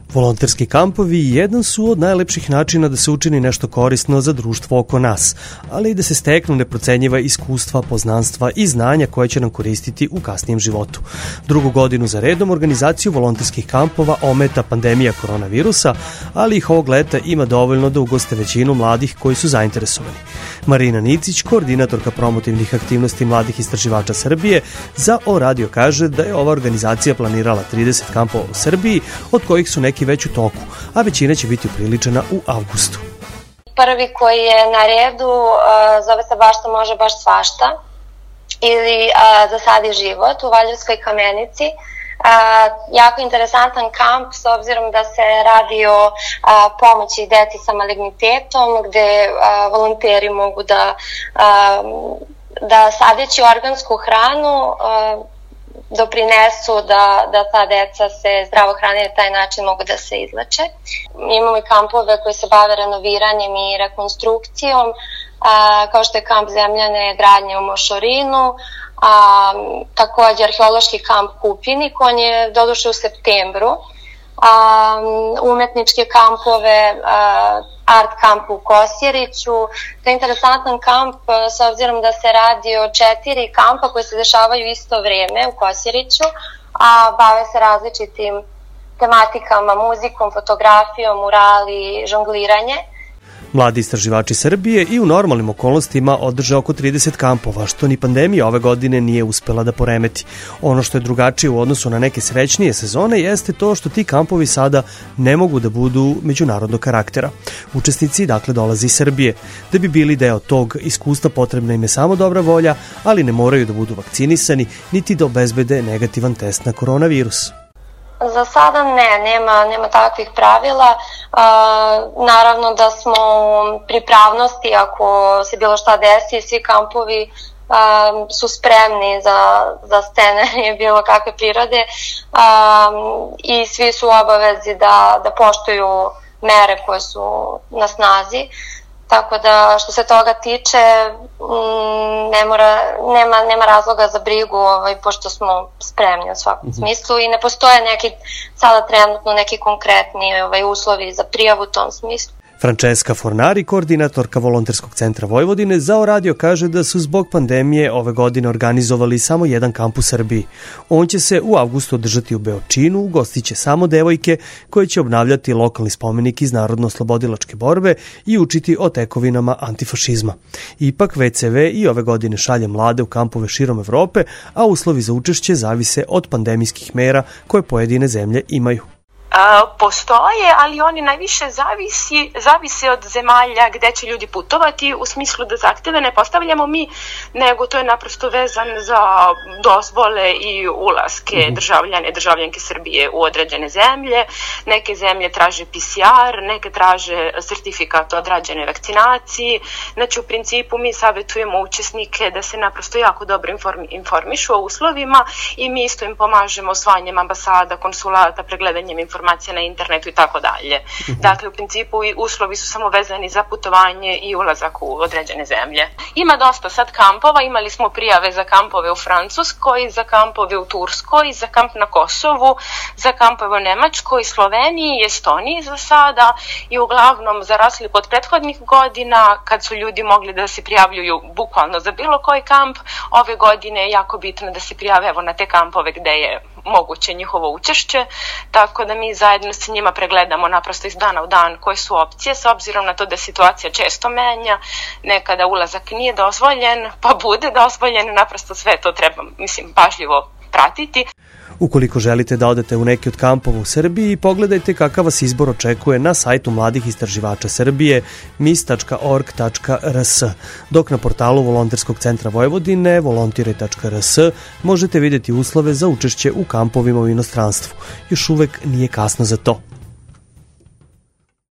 Volonterski kampovi jedan su od najlepših načina da se učini nešto korisno za društvo oko nas, ali i da se steknu neprocenjiva iskustva, poznanstva i znanja koje će nam koristiti u kasnijem životu. Drugu godinu za redom organizaciju volonterskih kampova ometa pandemija koronavirusa, ali ih ovog leta ima dovoljno da ugoste većinu mladih koji su zainteresovani. Marina Nicić, koordinatorka promotivnih aktivnosti mladih istraživača Srbije, za O Radio kaže da je ova organizacija planirala 30 kampova u Srbiji, od kojih su neki već u toku, a većina će biti upriličena u avgustu. Prvi koji je na redu zove se Baš što može, baš svašta, ili Zasadi život u Valjevskoj Kamenici. Jako interesantan kamp s obzirom da se radi o pomoći deci sa malignitetom, gde volonteri mogu da sadeći organsku hranu doprinesu da ta deca se zdravo hrane i na taj način mogu da se izleče. Imamo i kampove koji se bave renoviranjem i rekonstrukcijom, kao što je kamp zemljane gradnje u Mošorinu, takođe arheološki kamp Kupinik, on je doduše u septembru, umetničke kampove, art kamp u Kosjeriću. To je interesantan kamp s obzirom da se radi o 4 kampa koji se dešavaju isto vreme u Kosjeriću, a bave se različitim tematikama, muzikom, fotografijom, murali, žongliranje. Mladi istraživači Srbije i u normalnim okolnostima održe oko 30 kampova, što ni pandemija ove godine nije uspela da poremeti. Ono što je drugačije u odnosu na neke srećnije sezone jeste to što ti kampovi sada ne mogu da budu međunarodnog karaktera. Učesnici dakle dolaze iz Srbije. Da bi bili deo tog iskustva potrebna im je samo dobra volja, ali ne moraju da budu vakcinisani niti da obezbede negativan test na koronavirus. Za sada nema takvih pravila. Naravno da smo u pripravnosti ako se bilo šta desi, svi kampovi su spremni za scenarije bilo kakve prirode i svi su u obavezi da poštuju mere koje su na snazi. Tako da što se toga tiče nema razloga za brigu, pošto smo spremni u svakom smislu i ne postoje sada trenutno neki konkretni uslovi za prijavu u tom smislu. Francesca Fornari, koordinatorka Volonterskog centra Vojvodine, za O Radio kaže da su zbog pandemije ove godine organizovali samo jedan kamp u Srbiji. On će se u avgustu održati u Beočinu, ugostiće samo devojke koje će obnavljati lokalni spomenik iz narodno-oslobodilačke borbe i učiti o tekovinama antifašizma. Ipak VCV i ove godine šalje mlade u kampove širom Evrope, a uslovi za učešće zavise od pandemijskih mera koje pojedine zemlje imaju. Postoje, ali oni najviše zavise od zemalja gde će ljudi putovati, u smislu da zahteve ne postavljamo mi, nego to je naprosto vezan za dozvole i ulaske državljanke Srbije u određene zemlje. Neke zemlje traže PCR, neke traže sertifikat o odrađenoj vakcinaciji. Znači, u principu mi savjetujemo učesnike da se naprosto jako dobro informišu o uslovima i mi isto im pomažemo osvajanjem ambasada, konsulata, pregledanjem informacija na internetu i tako dalje. Dakle, u principu uslovi su samo vezani za putovanje i ulazak u određene zemlje. Ima dosta sad kampova, imali smo prijave za kampove u Francuskoj, za kampove u Turskoj, za kamp na Kosovu, za kampove u Nemačkoj, Sloveniji i Estoniji za sada i uglavnom za razliku od prethodnih godina kad su ljudi mogli da se prijavljuju bukvalno za bilo koji kamp, ove godine je jako bitno da se prijave na te kampove gde je moguće njihovo učešće, tako da mi zajedno sa njima pregledamo naprosto iz dana u dan koje su opcije, s obzirom na to da situacija često menja, nekada ulazak nije dozvoljen, pa bude dozvoljen, naprosto sve to treba, pažljivo pratiti. Ukoliko želite da odete u neki od kampova u Srbiji, pogledajte kakav vas izbor očekuje na sajtu Mladih istraživača Srbije mis.org.rs, dok na portalu Volonterskog centra Vojvodine volontire.rs možete vidjeti uslove za učešće u kampovima u inostranstvu. Još uvek nije kasno za to.